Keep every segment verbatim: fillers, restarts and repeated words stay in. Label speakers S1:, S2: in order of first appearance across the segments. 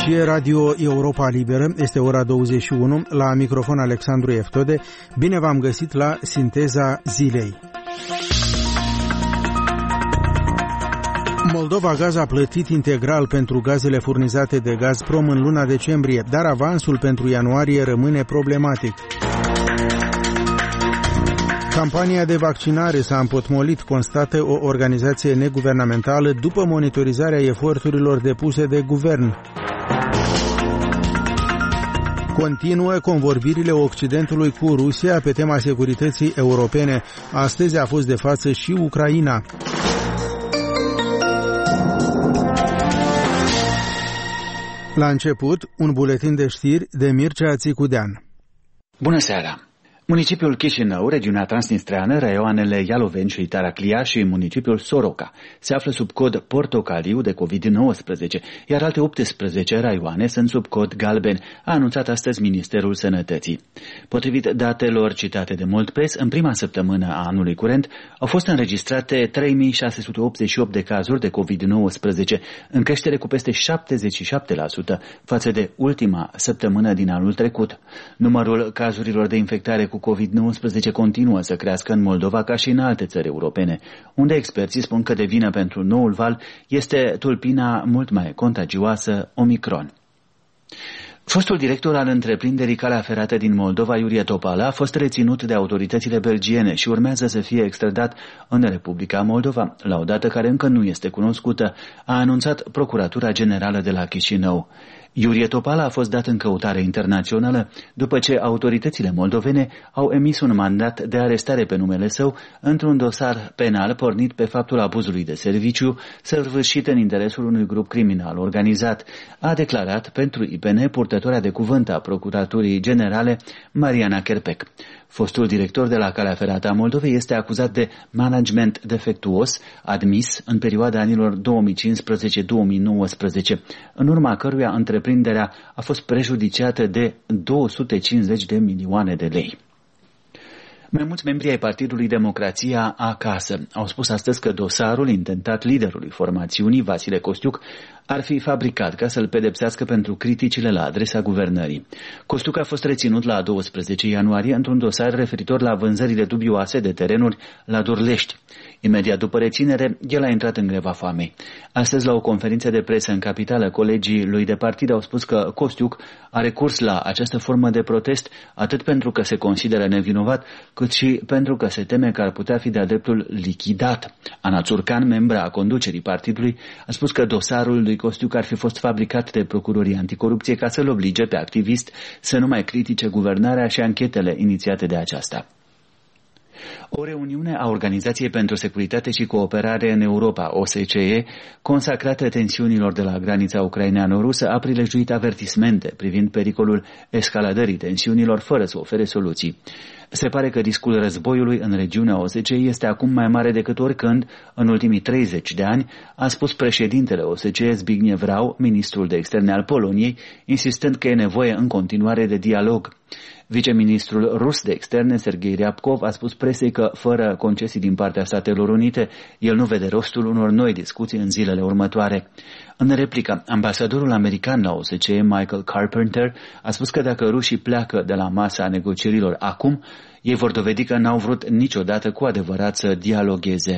S1: Aici e Radio Europa Liberă, este ora douăzeci și unu, la microfon Alexandru Eftode. Bine v-am găsit la Sinteza Zilei. Moldova Gaz a plătit integral pentru gazele furnizate de Gazprom în luna decembrie, dar avansul pentru ianuarie rămâne problematic. Campania de vaccinare s-a împotmolit, constată o organizație neguvernamentală după monitorizarea eforturilor depuse de guvern. Continuă convorbirile Occidentului cu Rusia pe tema securității europene. Astăzi a fost de față și Ucraina. La început, un buletin de știri de Mircea Țicudean.
S2: Bună seara! Municipiul Chișinău, regiunea transnistreană, raioanele Ialoveni și Taraclia și municipiul Soroca se află sub cod portocaliu de covid nouăsprezece, iar alte optsprezece raioane sunt sub cod galben, a anunțat astăzi Ministerul Sănătății. Potrivit datelor citate de Moldpress, în prima săptămână a anului curent au fost înregistrate trei mii șase sute optzeci și opt de cazuri de covid nouăsprezece, în creștere cu peste șaptezeci și șapte la sută față de ultima săptămână din anul trecut. Numărul cazurilor de infectare cu covid nouăsprezece continuă să crească în Moldova ca și în alte țări europene, unde experții spun că de vină pentru noul val este tulpina mult mai contagioasă Omicron. Fostul director al întreprinderii Calea Ferată din Moldova, Iurie Topala, a fost reținut de autoritățile belgiene și urmează să fie extradat în Republica Moldova, la o dată care încă nu este cunoscută, a anunțat Procuratura Generală de la Chișinău. Iurie Topala a fost dat în căutare internațională după ce autoritățile moldovene au emis un mandat de arestare pe numele său într-un dosar penal pornit pe faptul abuzului de serviciu săvârșit în interesul unui grup criminal organizat, a declarat pentru I P N purtătoarea de cuvânt a Procuraturii Generale Mariana Kerpec. Fostul director de la Calea Ferată a Moldovei este acuzat de management defectuos admis în perioada anilor două mii cincisprezece două mii nouăsprezece, în urma căruia întreprinderea a fost prejudiciată de două sute cincizeci de milioane de lei. Mai mulți membri ai Partidului Democrația Acasă au spus astăzi că dosarul intentat liderului formațiunii, Vasile Costiuc, ar fi fabricat ca să-l pedepsească pentru criticile la adresa guvernării. Costiuc a fost reținut la doisprezece ianuarie într-un dosar referitor la vânzările dubioase de terenuri la Durlești. Imediat după reținere, el a intrat în greva foamei. Astăzi, la o conferință de presă în capitală, colegii lui de partid au spus că Costiuc a recurs la această formă de protest atât pentru că se consideră nevinovat, cât și pentru că se teme că ar putea fi de-a dreptul lichidat. Ana Țurcan, membra a conducerii partidului, a spus că dosarul lui Costiuc ar fi fost fabricat de procurorii anticorupție ca să-l oblige pe activist să nu mai critique guvernarea și anchetele inițiate de aceasta. O reuniune a Organizației pentru Securitate și Cooperare în Europa, O S C E, consacrată tensiunilor de la granița ucraineano-rusă, a prilejuit avertismente privind pericolul escaladării tensiunilor fără să ofere soluții. Se pare că riscul războiului în regiunea O S C E este acum mai mare decât oricând în ultimii treizeci de ani, a spus președintele O S C E Zbigniew Rau, ministrul de externe al Poloniei, insistând că e nevoie în continuare de dialog. Viceministrul rus de externe, Sergei Ryabkov, a spus presei că, fără concesii din partea Statelor Unite, el nu vede rostul unor noi discuții în zilele următoare. În replică, ambasadorul american la O S C E, Michael Carpenter, a spus că dacă rușii pleacă de la masa negocierilor acum, ei vor dovedi că n-au vrut niciodată cu adevărat să dialogheze.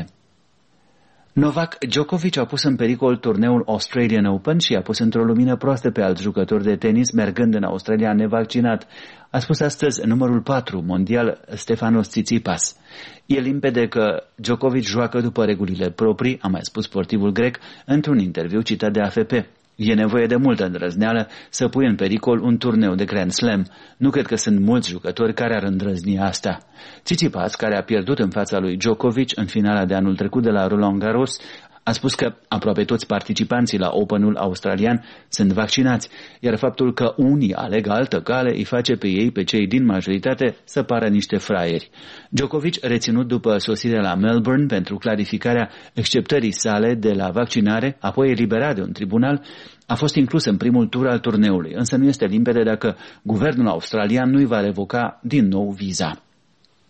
S2: Novak Djokovic a pus în pericol turneul Australian Open și a pus într-o lumină proastă pe alt jucător de tenis mergând în Australia nevaccinat, a spus astăzi numărul patru mondial Stefanos Tsitsipas. E limpede că Djokovic joacă după regulile proprii, a mai spus sportivul grec într-un interviu citat de A F P. E nevoie de multă îndrăzneală să pui în pericol un turneu de Grand Slam. Nu cred că sunt mulți jucători care ar îndrăzni asta. Tsitsipas, care a pierdut în fața lui Djokovic în finala de anul trecut de la Roland Garros, a spus că aproape toți participanții la Openul australian sunt vaccinați, iar faptul că unii aleg altă cale îi face pe ei, pe cei din majoritate, să pară niște fraieri. Djokovic, reținut după sosirea la Melbourne pentru clarificarea exceptării sale de la vaccinare, apoi eliberat de un tribunal, a fost inclus în primul tur al turneului, însă nu este limpede dacă guvernul australian nu îi va revoca din nou viza.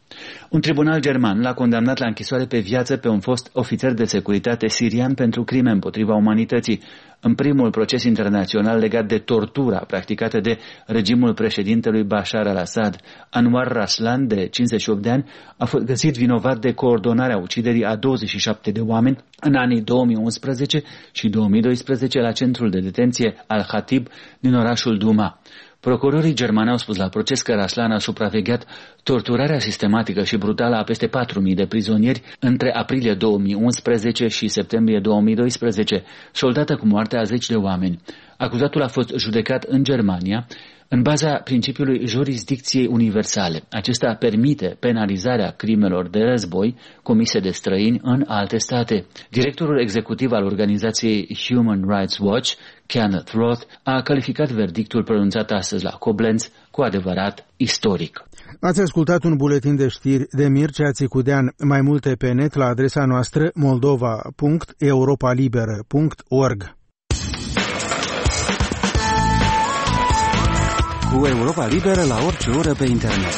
S2: Un tribunal german l-a condamnat la închisoare pe viață pe un fost ofițer de securitate sirian pentru crime împotriva umanității, în primul proces internațional legat de tortura practicată de regimul președintelui Bashar al-Assad. Anwar Raslan, de cincizeci și opt de ani, a fost găsit vinovat de coordonarea uciderii a douăzeci și șapte de oameni în anii două mii unsprezece și două mii doisprezece la centrul de detenție Al-Khatib din orașul Duma. Procurorii germani au spus la proces că Raslan a supravegheat torturarea sistematică și brutală a peste patru mii de prizonieri între aprilie două mii unsprezece și septembrie două mii doisprezece, soldată cu moartea a zeci de oameni. Acuzatul a fost judecat în Germania în baza principiului jurisdicției universale. Acesta permite penalizarea crimelor de război comise de străini în alte state. Directorul executiv al organizației Human Rights Watch, Kenneth Roth, a calificat verdictul pronunțat astăzi la Koblenz cu adevărat istoric.
S1: Ați ascultat un buletin de știri de Mircea Țicudean. Mai multe pe net la adresa noastră moldova punct europa liberă punct org.
S3: Cu Europa Liberă la orice oră pe internet.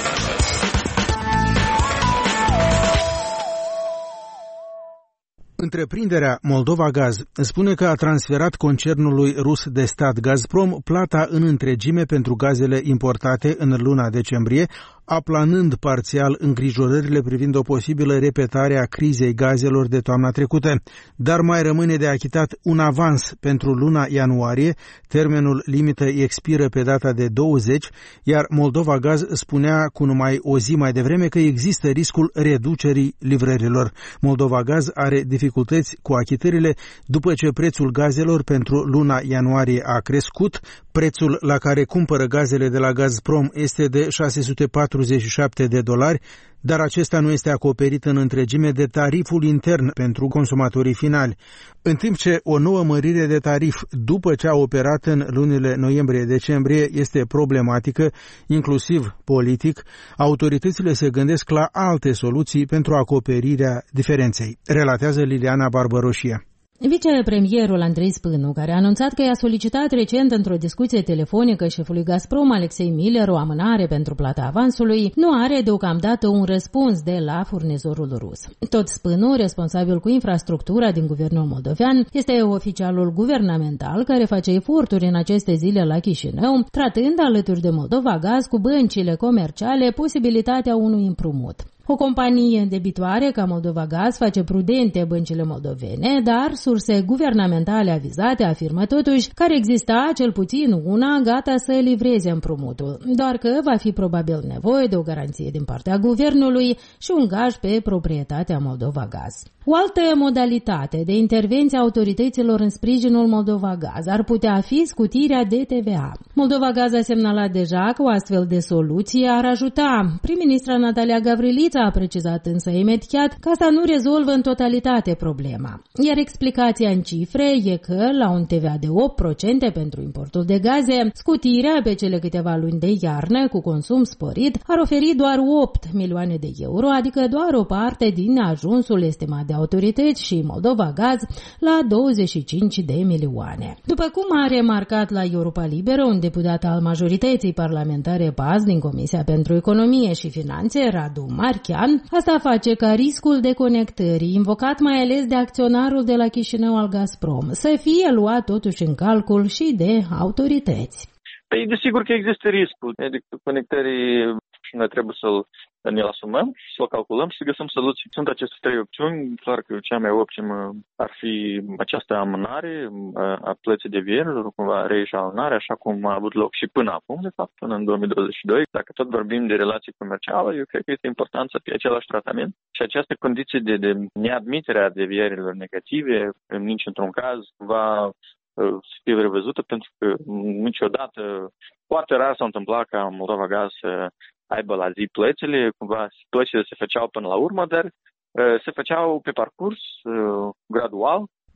S1: Întreprinderea Moldova Gaz spune că a transferat concernului rus de stat Gazprom plata în întregime pentru gazele importate în luna decembrie, aplanând parțial îngrijorările privind o posibilă repetare a crizei gazelor de toamna trecută, dar mai rămâne de achitat un avans pentru luna ianuarie, termenul limită expiră pe data de douăzeci, iar Moldova Gaz spunea cu numai o zi mai devreme că există riscul reducerii livrărilor. Moldova Gaz are dificultăți cu achitările după ce prețul gazelor pentru luna ianuarie a crescut, prețul la care cumpără gazele de la Gazprom este de șase sute patruzeci și șapte de dolari, dar acesta nu este acoperit în întregime de tariful intern pentru consumatorii finali. În timp ce o nouă mărire de tarif după ce a operat în lunile noiembrie-decembrie este problematică, inclusiv politic, autoritățile se gândesc la alte soluții pentru acoperirea diferenței, relatează Liliana Barbaroșie.
S4: Vicepremierul Andrei Spânu, care a anunțat că i-a solicitat recent într-o discuție telefonică șefului Gazprom, Alexei Miller, o amânare pentru plata avansului, nu are deocamdată un răspuns de la furnizorul rus. Tot Spânu, responsabil cu infrastructura din guvernul moldovean, este oficialul guvernamental care face eforturi în aceste zile la Chișinău, tratând alături de Moldova Gaz cu băncile comerciale posibilitatea unui împrumut. O companie debitoare ca Moldova Gaz face prudente băncile moldovene, dar surse guvernamentale avizate afirmă totuși că ar exista cel puțin una gata să livreze împrumutul, doar că va fi probabil nevoie de o garanție din partea guvernului și un gaj pe proprietatea Moldova Gaz. O altă modalitate de intervenție a autorităților în sprijinul Moldova Gaz ar putea fi scutirea de T V A. Moldova Gaz a semnalat deja că o astfel de soluție ar ajuta. Prim-ministra Natalia Gavrilița a precizat însă imediat că asta nu rezolvă în totalitate problema. Iar explicația în cifre e că, la un T V A de opt la sută pentru importul de gaze, scutirea pe cele câteva luni de iarnă cu consum sporit ar oferi doar opt milioane de euro, adică doar o parte din ajunsul estimat de autorități și Moldova Gaz la douăzeci și cinci de milioane. După cum a remarcat la Europa Liberă un deputat al majorității parlamentare P A S din Comisia pentru Economie și Finanțe, Radu Marchian, asta face ca riscul deconectării, invocat mai ales de acționarul de la Chișinău al Gazprom, să fie luat totuși în calcul și de autorități.
S5: Păi, desigur că există riscul deconectării și noi trebuie să-l ne-l asumăm și să-l calculăm și să găsim soluții. Sunt aceste trei opțiuni. Clar că cea mai optimă ar fi această amânare a plății de vieruri, cumva reeșalonare, așa cum a avut loc și până acum, de fapt, până în două mii douăzeci și doi. Dacă tot vorbim de relații comerciale, eu cred că este important să fie același tratament și această condiție de, de neadmitere a devierilor negative, nici într-un caz, va să fie revăzută, pentru că niciodată, foarte rar s-a întâmplat ca Moldova Gaz să aibă la zi plățile, cumva plățile se făceau până la urmă, dar se făceau pe parcurs, gradual.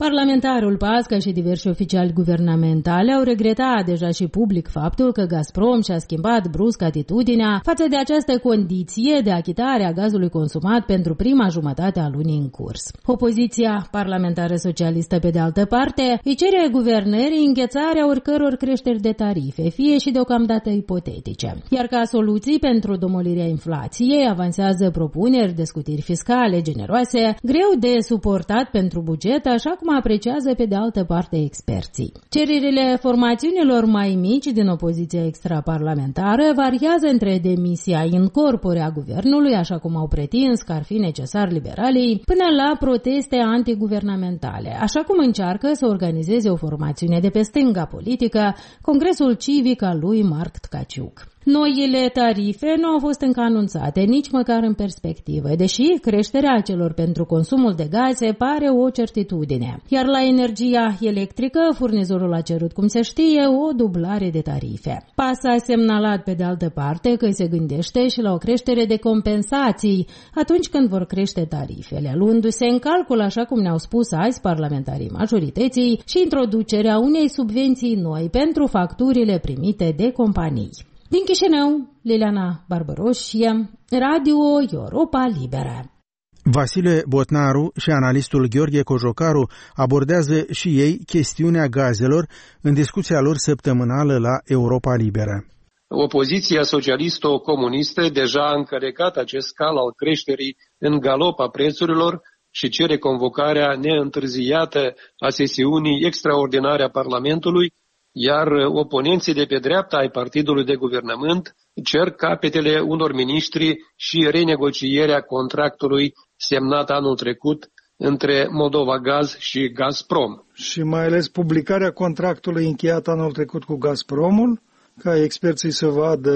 S4: Parlamentarul Pasca și diversi oficiali guvernamentali au regretat deja și public faptul că Gazprom și-a schimbat brusc atitudinea față de această condiție de achitare a gazului consumat pentru prima jumătate a lunii în curs. Opoziția parlamentară socialistă, pe de altă parte, îi cere guvernării înghețarea oricăror creșteri de tarife, fie și deocamdată ipotetice. Iar ca soluții pentru domolirea inflației avansează propuneri de scutiri fiscale generoase, greu de suportat pentru buget, așa cum apreciază pe de altă parte experții. Cererile formațiunilor mai mici din opoziția extraparlamentară variază între demisia in corpore a guvernului, așa cum au pretins că ar fi necesar liberalii, până la proteste antiguvernamentale, așa cum încearcă să organizeze o formațiune de pe stânga politică, Congresul Civic al lui Marc Tkaciuc. Noile tarife nu au fost încă anunțate, nici măcar în perspectivă, deși creșterea celor pentru consumul de gaze pare o certitudine. Iar la energia electrică, furnizorul a cerut, cum se știe, o dublare de tarife. P A S a semnalat, pe de altă parte, că se gândește și la o creștere de compensații atunci când vor crește tarifele, luându-se în calcul, așa cum ne-au spus azi parlamentarii majorității, și introducerea unei subvenții noi pentru facturile primite de companii. Din Chișinău, Liliana Barbăroșie, Radio Europa Liberă.
S1: Vasile Botnaru și analistul Gheorghe Cojocaru abordează și ei chestiunea gazelor în discuția lor săptămânală la Europa Liberă.
S6: Opoziția socialisto-comunistă deja a încălecat acest cal al creșterii în galop a prețurilor și cere convocarea neîntârziată a sesiunii extraordinare a Parlamentului, iar oponenții de pe dreapta ai partidului de guvernământ cer capetele unor miniștri și renegocierea contractului semnat anul trecut între Moldova Gaz și Gazprom.
S7: Și mai ales publicarea contractului încheiat anul trecut cu Gazpromul, ca experții să vadă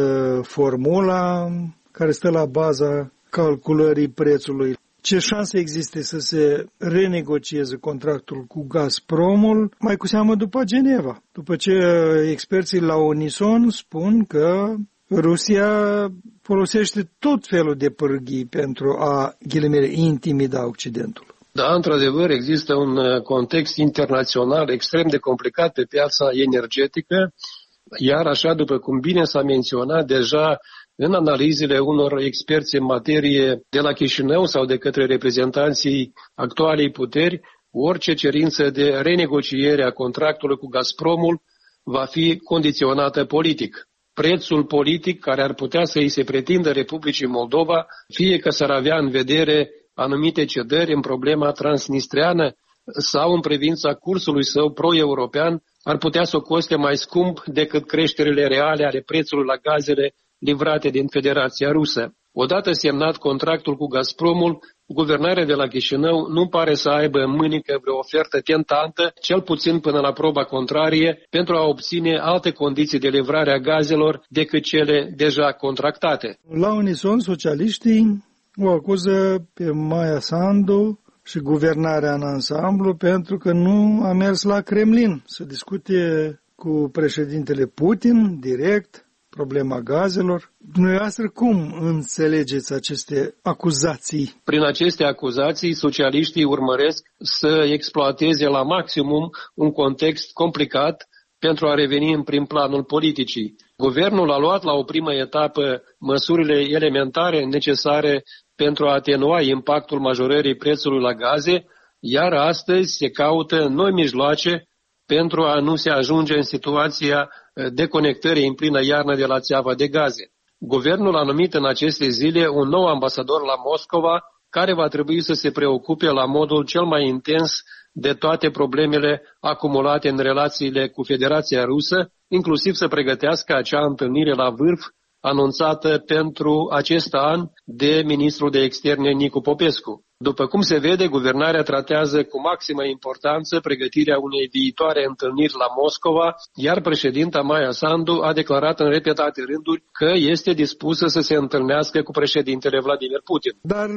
S7: formula care stă la baza calculării prețului. Ce șanse există să se renegocieze contractul cu Gazpromul, mai cu seamă după Geneva, după ce experții la unison spun că Rusia folosește tot felul de pârghii pentru a, ghilimele, intimida Occidentul.
S6: Da, într-adevăr, există un context internațional extrem de complicat pe piața energetică, iar așa, după cum bine s-a menționat deja în analizele unor experți în materie de la Chișinău sau de către reprezentanții actualei puteri, orice cerință de renegociere a contractului cu Gazpromul va fi condiționată politic. Prețul politic care ar putea să îi se pretindă Republicii Moldova, fie că s-ar avea în vedere anumite cedări în problema transnistreană sau în privința cursului său pro-european, ar putea să o coste mai scump decât creșterile reale ale prețului la gazele livrate din Federația Rusă. Odată semnat contractul cu Gazpromul, guvernarea de la Chișinău nu pare să aibă în mânică vreo ofertă tentantă, cel puțin până la proba contrarie, pentru a obține alte condiții de livrare a gazelor decât cele deja contractate.
S7: La unison, socialiștii o acuză pe Maia Sandu și guvernarea în ansamblu pentru că nu a mers la Kremlin să discute cu președintele Putin direct problema gazelor. Dumneavoastră cum înțelegeți aceste acuzații?
S6: Prin aceste acuzații, socialiștii urmăresc să exploateze la maximum un context complicat pentru a reveni în prim planul politicii. Guvernul a luat la o primă etapă măsurile elementare necesare pentru a atenua impactul majorării prețului la gaze, iar astăzi se caută noi mijloace pentru a nu se ajunge în situația deconectării în plină iarnă de la țeava de gaze. Guvernul a numit în aceste zile un nou ambasador la Moscova, care va trebui să se preocupe la modul cel mai intens de toate problemele acumulate în relațiile cu Federația Rusă, inclusiv să pregătească acea întâlnire la vârf anunțată pentru acest an de ministrul de externe Nicu Popescu. După cum se vede, guvernarea tratează cu maximă importanță pregătirea unei viitoare întâlniri la Moscova, iar președinta Maia Sandu a declarat în repetate rânduri că este dispusă să se întâlnească cu președintele Vladimir Putin.
S7: Dar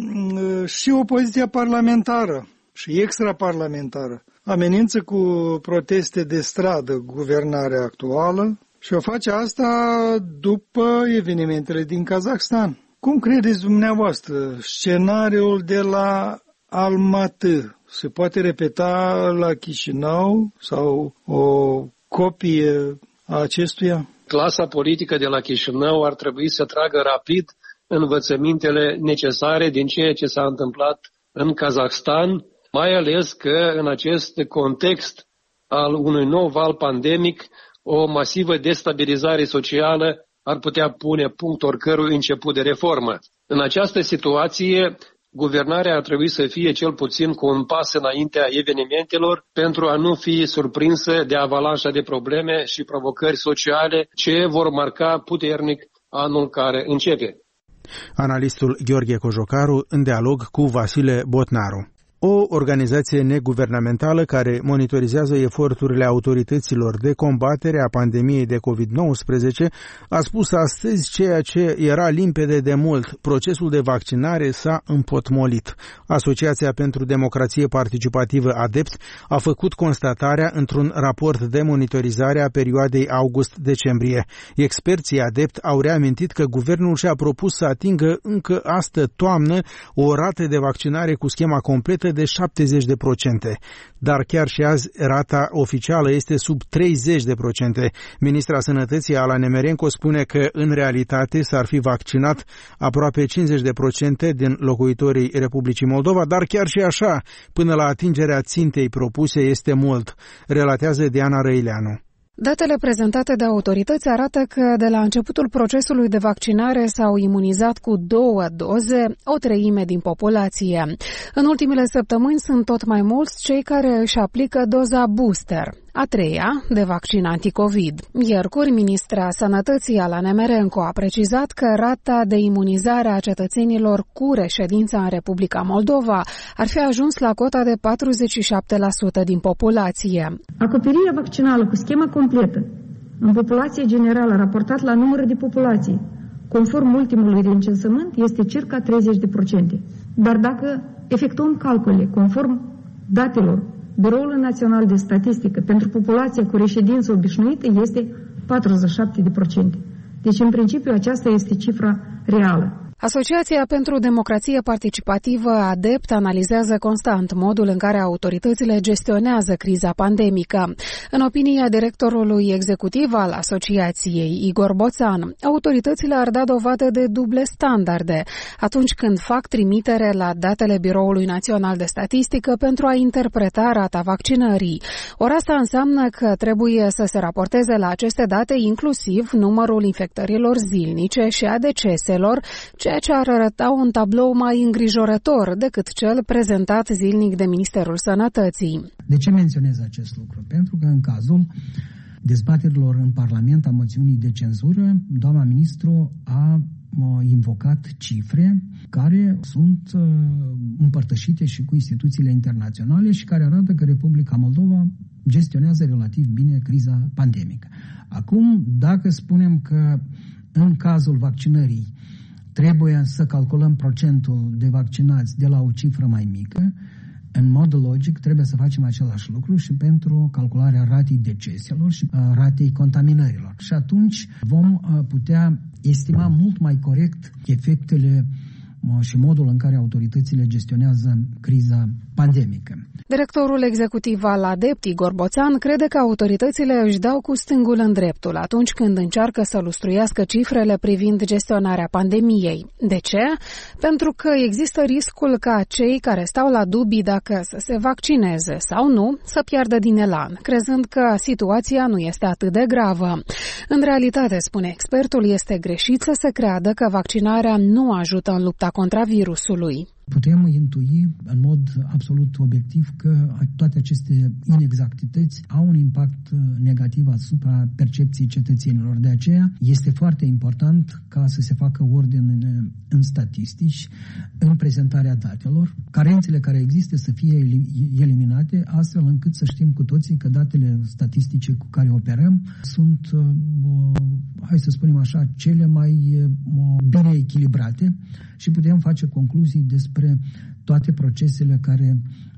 S7: și opoziția parlamentară și extraparlamentară amenință cu proteste de stradă guvernarea actuală și o face asta după evenimentele din Kazahstan. Cum credeți dumneavoastră scenariul de la Almaty se poate repeta la Chișinău sau o copie a acestuia?
S6: Clasa politică de la Chișinău ar trebui să tragă rapid învățămintele necesare din ceea ce s-a întâmplat în Kazahstan, mai ales că în acest context al unui nou val pandemic, o masivă destabilizare socială ar putea pune punct oricărui început de reformă. În această situație, guvernarea ar trebui să fie cel puțin cu un pas înaintea evenimentelor pentru a nu fi surprinsă de avalanșa de probleme și provocări sociale ce vor marca puternic anul care începe.
S1: Analistul Gheorghe Cojocaru în dialog cu Vasile Botnaru. O organizație neguvernamentală care monitorizează eforturile autorităților de combatere a pandemiei de covid nouăsprezece a spus astăzi ceea ce era limpede de mult. Procesul de vaccinare s-a împotmolit. Asociația pentru Democrație Participativă ADEPT a făcut constatarea într-un raport de monitorizare a perioadei august-decembrie. Experții ADEPT au reamintit că guvernul și-a propus să atingă încă astă toamnă o rată de vaccinare cu schema completă de șaptezeci de procente, dar chiar și azi rata oficială este sub treizeci de procente. Ministra Sănătății Ala Nemerenko spune că în realitate s-ar fi vaccinat aproape cincizeci de procente din locuitorii Republicii Moldova, dar chiar și așa, până la atingerea țintei propuse este mult, relatează Diana Răileanu.
S8: Datele prezentate de autorități arată că de la începutul procesului de vaccinare s-au imunizat cu două doze o treime din populație. În ultimele săptămâni sunt tot mai mulți cei care își aplică doza booster, a treia de vaccin anticovid. Miercuri, ministra Sănătății Ala Nemerenko a precizat că rata de imunizare a cetățenilor cu reședința în Republica Moldova ar fi ajuns la cota de patruzeci și șapte la sută din populație.
S9: Acoperirea vaccinală cu schema completă în populație generală raportat la număr de populație, conform ultimului recensământ, este circa treizeci de procente. Dar dacă efectuăm calcule conform datelor Biroul Național de Statistică pentru populația cu reședință obișnuită este patruzeci și șapte de procente. Deci, în principiu, aceasta este cifra reală.
S8: Asociația pentru Democrație Participativă ADEPT analizează constant modul în care autoritățile gestionează criza pandemică. În opinia directorului executiv al asociației, Igor Boțan, autoritățile ar da dovadă de duble standarde atunci când fac trimitere la datele Biroului Național de Statistică pentru a interpreta rata vaccinării. Ori asta înseamnă că trebuie să se raporteze la aceste date inclusiv numărul infectărilor zilnice și a deceselor, ceea ce ar arăta un tablou mai îngrijorător decât cel prezentat zilnic de Ministerul Sănătății.
S10: De ce menționez acest lucru? Pentru că în cazul dezbaterilor în Parlament a moțiunii de cenzură, doamna ministru a invocat cifre care sunt împărtășite și cu instituțiile internaționale și care arată că Republica Moldova gestionează relativ bine criza pandemică. Acum, dacă spunem că în cazul vaccinării trebuie să calculăm procentul de vaccinați de la o cifră mai mică, în mod logic trebuie să facem același lucru și pentru calcularea ratei deceselor și ratei contaminărilor. Și atunci vom putea estima mult mai corect efectele și modul în care autoritățile gestionează criza pandemică.
S8: Directorul executiv al ADEPT, Igor Boțan, crede că autoritățile își dau cu stângul în dreptul atunci când încearcă să lustruiască cifrele privind gestionarea pandemiei. De ce? Pentru că există riscul ca cei care stau la dubii dacă să se vaccineze sau nu să piardă din elan, crezând că situația nu este atât de gravă. În realitate, spune expertul, este greșit să se creadă că vaccinarea nu ajută în lupta contra virusului.
S10: Putem intui în mod absolut obiectiv că toate aceste inexactități au un impact negativ asupra percepției cetățenilor. De aceea este foarte important ca să se facă ordine în, în statistici, în prezentarea datelor, carențele care există să fie eliminate, astfel încât să știm cu toții că datele statistice cu care operăm sunt, hai să spunem așa, cele mai bine echilibrate și putem face concluzii despre toate procesele care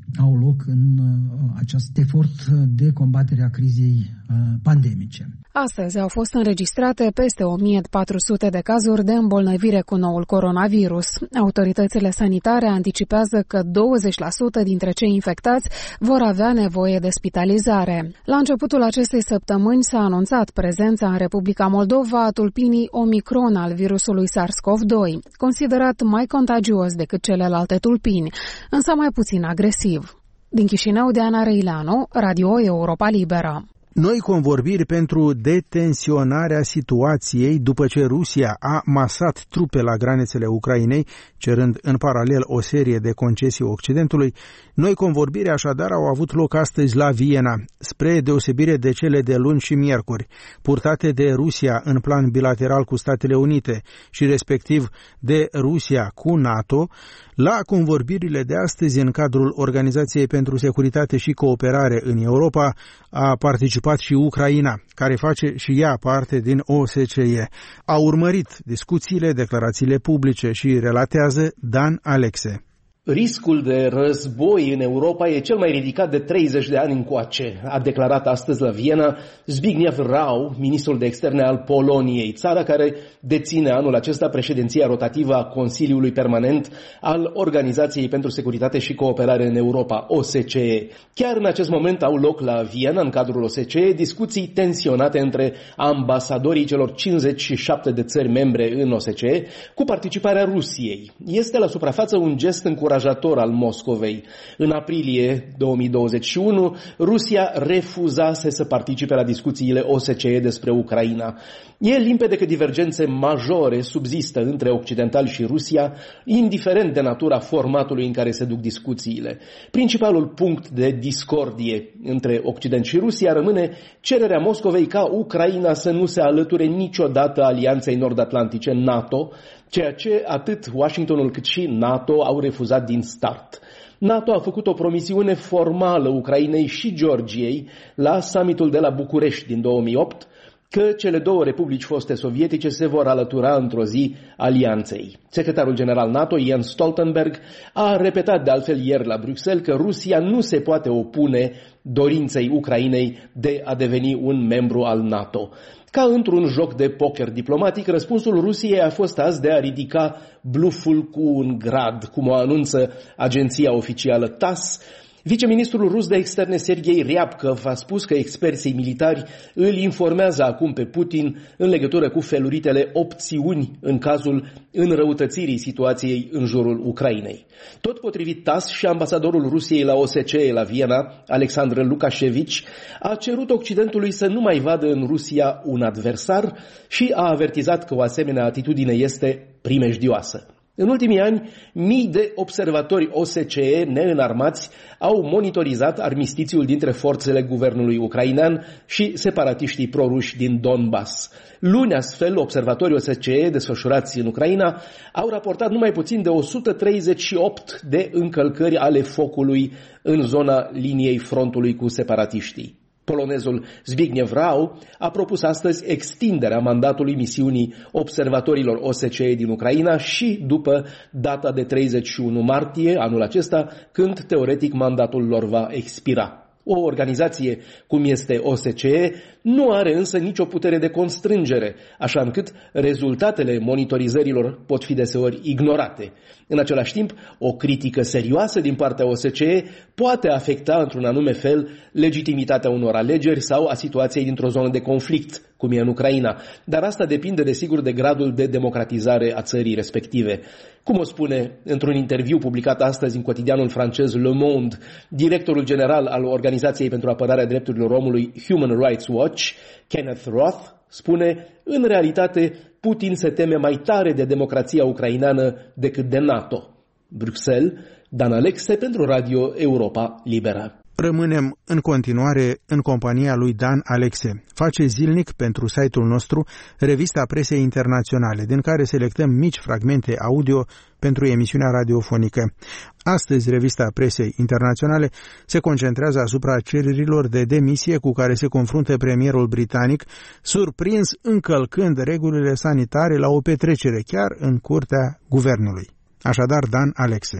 S10: au loc în acest efort de combatere a crizei pandemice.
S8: Astăzi au fost înregistrate peste o mie patru sute de cazuri de îmbolnăvire cu noul coronavirus. Autoritățile sanitare anticipează că douăzeci la sută dintre cei infectați vor avea nevoie de spitalizare. La începutul acestei săptămâni s-a anunțat prezența în Republica Moldova a tulpinii Omicron al virusului SARS-CoV doi, considerat mai contagios decât celelalte tulpini, însă mai puțin agresiv. Din Chișinău, Diana Răileanu, Radio Europa Liberă.
S1: Noi convorbiri pentru detensionarea situației după ce Rusia a masat trupe la granițele Ucrainei, cerând în paralel o serie de concesii Occidentului. Noi convorbiri așadar au avut loc astăzi la Viena, spre deosebire de cele de luni și miercuri, purtate de Rusia în plan bilateral cu Statele Unite și respectiv de Rusia cu NATO. La convorbirile de astăzi în cadrul Organizației pentru Securitate și Cooperare în Europa a participat și Ucraina, care face și ea parte din O S C E. A urmărit discuțiile, declarațiile publice și relatează Dan Alexe.
S11: Riscul de război în Europa e cel mai ridicat de treizeci de ani încoace, a declarat astăzi la Viena Zbigniew Rau, ministrul de externe al Poloniei, țara care deține anul acesta președinția rotativă a Consiliului Permanent al Organizației pentru Securitate și Cooperare în Europa, O S C E. Chiar în acest moment au loc la Viena, în cadrul O S C E, discuții tensionate între ambasadorii celor cincizeci și șapte de țări membre în O S C E, cu participarea Rusiei. Este la suprafață un gest încurajator al Moscovei. În aprilie două mii douăzeci și unu, Rusia refuzase să participe la discuțiile O S C E despre Ucraina. E limpede că divergențe majore subzistă între occidentali și Rusia, indiferent de natura formatului în care se duc discuțiile. Principalul punct de discordie între Occident și Rusia rămâne cererea Moscovei ca Ucraina să nu se alăture niciodată Alianței Nord-Atlantice NATO, ceea ce atât Washingtonul cât și NATO au refuzat din start. NATO a făcut o promisiune formală Ucrainei și Georgiei la summitul de la București din două mii opt, că cele două republici foste sovietice se vor alătura într-o zi alianței. Secretarul general NATO, Jens Stoltenberg, a repetat de altfel ieri la Bruxelles că Rusia nu se poate opune dorinței Ucrainei de a deveni un membru al NATO. Ca într-un joc de poker diplomatic, răspunsul Rusiei a fost azi de a ridica bluful cu un grad, cum o anunță agenția oficială T A S. Viceministrul rus de externe Sergei Ryabkov a spus că experții militari îl informează acum pe Putin în legătură cu feluritele opțiuni în cazul înrăutățirii situației în jurul Ucrainei. Tot potrivit T A S, și ambasadorul Rusiei la O S C E la Viena, Alexandr Lukashevici, a cerut Occidentului să nu mai vadă în Rusia un adversar și a avertizat că o asemenea atitudine este primejdioasă. În ultimii ani, mii de observatori O S C E neînarmați au monitorizat armistițiul dintre forțele guvernului ucrainean și separatiștii proruși din Donbass. Luni, astfel, observatorii O S C E desfășurați în Ucraina au raportat numai puțin de o sută treizeci și opt de încălcări ale focului în zona liniei frontului cu separatiștii. Polonezul Zbigniew Rau a propus astăzi extinderea mandatului misiunii observatorilor O S C E din Ucraina și după data de treizeci și unu martie anul acesta, când teoretic mandatul lor va expira. O organizație cum este O S C E nu are însă nicio putere de constrângere, așa încât rezultatele monitorizărilor pot fi deseori ignorate. În același timp, o critică serioasă din partea O S C E poate afecta într-un anume fel legitimitatea unor alegeri sau a situației dintr-o zonă de conflict, cum e în Ucraina, dar asta depinde desigur de gradul de democratizare a țării respective. Cum o spune într-un interviu publicat astăzi în cotidianul francez Le Monde, directorul general al Organizației pentru Apărarea Drepturilor Omului Human Rights Watch, Kenneth Roth, spune: în realitate, Putin se teme mai tare de democrația ucraineană decât de NATO. Bruxelles, Dan Alexe pentru Radio Europa Liberă.
S1: Rămânem în continuare în compania lui Dan Alexe. Face zilnic pentru site-ul nostru revista presei internaționale, din care selectăm mici fragmente audio pentru emisiunea radiofonică. Astăzi, revista presei internaționale se concentrează asupra cererilor de demisie cu care se confruntă premierul britanic, surprins încălcând regulile sanitare la o petrecere chiar în curtea guvernului. Așadar, Dan Alexe.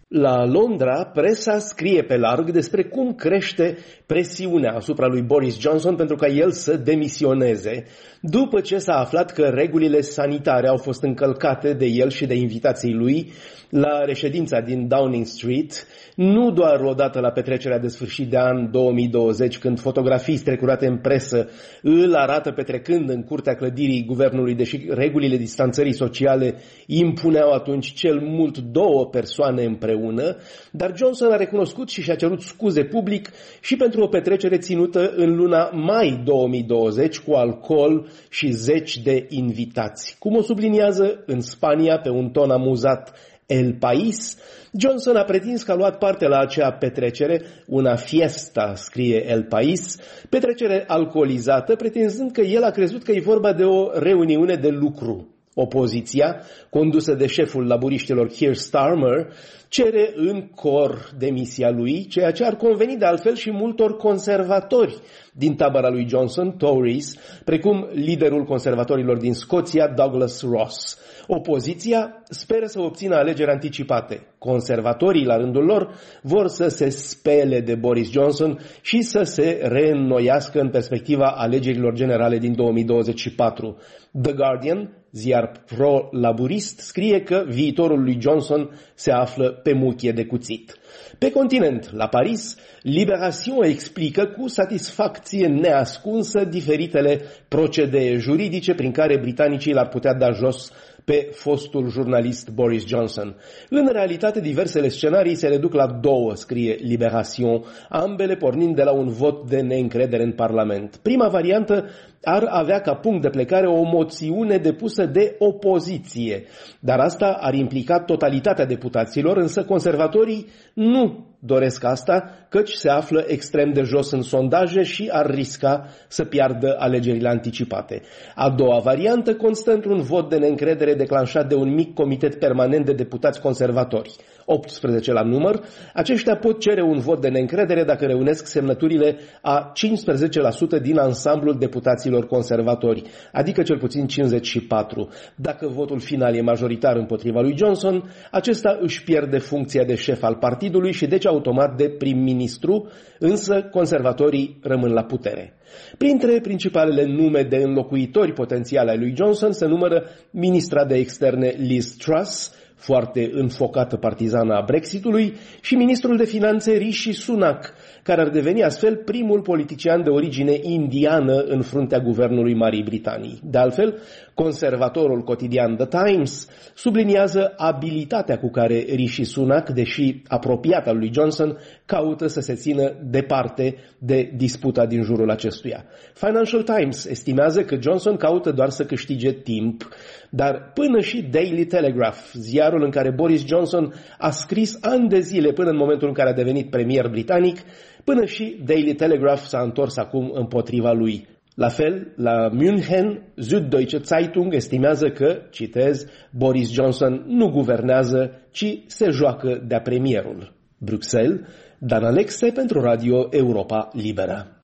S11: La Londra, presa scrie pe larg despre cum crește presiunea asupra lui Boris Johnson pentru ca el să demisioneze, după ce s-a aflat că regulile sanitare au fost încălcate de el și de invitații lui la reședința din Downing Street, nu doar odată la petrecerea de sfârșit de an două mii douăzeci, când fotografii strecurate în presă îl arată petrecând în curtea clădirii guvernului, deși regulile distanțării sociale impuneau atunci cel mult două persoane împreună, dar Johnson a recunoscut și și-a cerut scuze public și pentru o petrecere ținută în luna mai două mii douăzeci cu alcool și zeci de invitați. Cum o subliniază în Spania pe un ton amuzat El País, Johnson a pretins că a luat parte la acea petrecere, una fiesta, scrie El País, petrecere alcoolizată, pretinzând că el a crezut că e vorba de o reuniune de lucru. Opoziția, condusă de șeful laburiștilor Keir Starmer, cere în cor demisia lui, ceea ce ar conveni de altfel și multor conservatori din tabăra lui Johnson, Tories, precum liderul conservatorilor din Scoția, Douglas Ross. Opoziția speră să obțină alegeri anticipate. Conservatorii, la rândul lor, vor să se spele de Boris Johnson și să se reînnoiască în perspectiva alegerilor generale din două mii douăzeci și patru. The Guardian, ziar pro-laburist, scrie că viitorul lui Johnson se află pe muchie de cuțit. Pe continent, la Paris, Libération explică cu satisfacție neascunsă diferitele procedee juridice prin care britanicii l-ar putea da jos pe fostul jurnalist Boris Johnson. În realitate, diversele scenarii se reduc la două, scrie Libération, ambele pornind de la un vot de neîncredere în Parlament. Prima variantă ar avea ca punct de plecare o moțiune depusă de opoziție, dar asta ar implica totalitatea deputaților, însă conservatorii nu doresc asta, căci se află extrem de jos în sondaje și ar risca să piardă alegerile anticipate. A doua variantă constă într-un vot de neîncredere declanșat de un mic comitet permanent de deputați conservatori, optsprezece la număr. Aceștia pot cere un vot de neîncredere dacă reunesc semnăturile a cincisprezece la sută din ansamblul deputaților conservatori, adică cel puțin cincizeci și patru. Dacă votul final e majoritar împotriva lui Johnson, acesta își pierde funcția de șef al partidului și deci automat de prim-ministru, însă conservatorii rămân la putere. Printre principalele nume de înlocuitori potențiale ai lui Johnson se numără ministra de externe Liz Truss, foarte înfocată partizană a Brexitului, și ministrul de finanțe Rishi Sunak, care ar deveni astfel primul politician de origine indiană în fruntea guvernului Marii Britanii. De altfel, conservatorul cotidian The Times subliniază abilitatea cu care Rishi Sunak, deși apropiat al lui Johnson, caută să se țină departe de disputa din jurul acestuia. Financial Times estimează că Johnson caută doar să câștige timp, dar până și Daily Telegraph, ziarul în care Boris Johnson a scris ani de zile până în momentul în care a devenit premier britanic, până și Daily Telegraph s-a întors acum împotriva lui. La fel, la München, Süddeutsche Zeitung estimează că, citez, Boris Johnson nu guvernează, ci se joacă de-a premierul. Bruxelles, Dan Alexe pentru Radio Europa Liberă.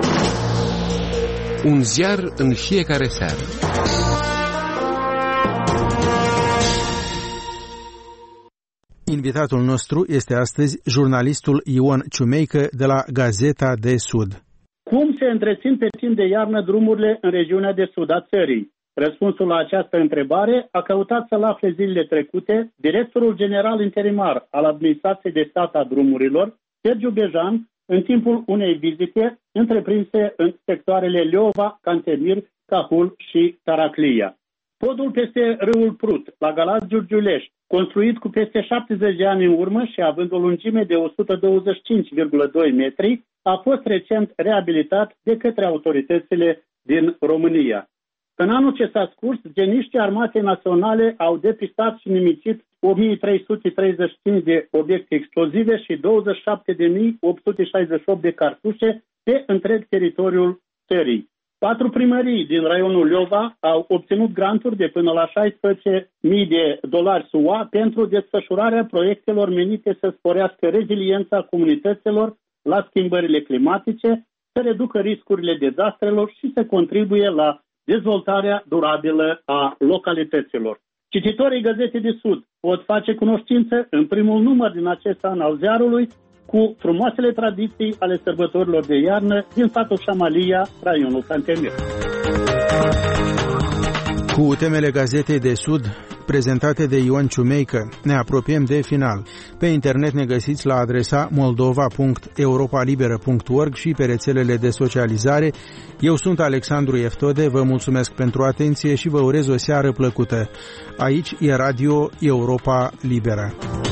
S12: Un ziar în fiecare seară.
S1: Invitatul nostru este astăzi jurnalistul Ion Ciumeică de la Gazeta de Sud.
S13: Cum se întrețin pe timp de iarnă drumurile în regiunea de sud a țării? Răspunsul la această întrebare a căutat să-l afle zilele trecute directorul general interimar al Administrației de Stat a Drumurilor, Sergiu Bejan, în timpul unei vizite întreprinse în sectoarele Leova, Cantemir, Cahul și Taraclia. Podul peste râul Prut, la Galați Giurgiulești, construit cu peste șaptezeci de ani în urmă și având o lungime de o sută douăzeci și cinci virgulă doi metri, a fost recent reabilitat de către autoritățile din România. În anul ce s-a scurs, geniștii Armatei Naționale au depistat și nimicit o mie trei sute treizeci și cinci de obiecte explozive și douăzeci și șapte de mii opt sute șaizeci și opt de cartușe pe întreg teritoriul țării. Patru primării din raionul Leova au obținut granturi de până la șaisprezece mii de dolari S U A pentru desfășurarea proiectelor menite să sporească reziliența comunităților la schimbările climatice, să reducă riscurile dezastrelor și să contribuie la dezvoltarea durabilă a localităților. Cititorii Gazetei de Sud pot face cunoștință în primul număr din acest an al ziarului cu frumoasele tradiții ale sărbătorilor de iarnă din satul Șamalia, raionul Cantemir.
S1: Cu temele Gazetei de Sud prezentate de Ion Ciumeică, ne apropiem de final. Pe internet ne găsiți la adresa moldova punct europalibera punct org și pe rețelele de socializare. Eu sunt Alexandru Eftode, vă mulțumesc pentru atenție și vă urez o seară plăcută. Aici e Radio Europa Liberă.